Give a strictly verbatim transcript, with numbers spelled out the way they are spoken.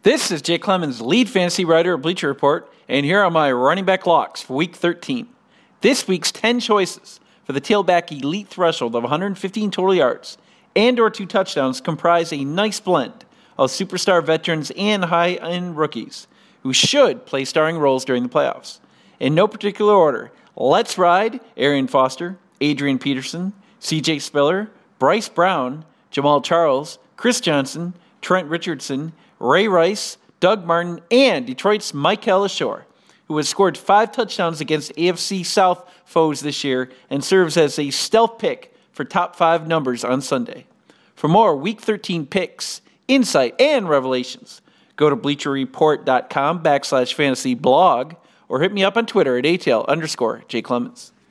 This is Jay Clemens, lead fantasy writer of Bleacher Report, and here are my running back locks for Week thirteen. This week's ten choices for the tailback elite threshold of one hundred fifteen total yards and or two touchdowns comprise a nice blend of superstar veterans and high-end rookies who should play starring roles during the playoffs. In no particular order, let's ride Arian Foster, Adrian Peterson, C J Spiller, Bryce Brown, Jamal Charles, Chris Johnson, Trent Richardson, Ray Rice, Doug Martin, and Detroit's Michael Ashore, who has scored five touchdowns against A F C South foes this year and serves as a stealth pick for top five numbers on Sunday. For more Week thirteen picks, insight, and revelations, go to bleacherreport.com backslash fantasy blog or hit me up on Twitter at ATL underscore J Clemens.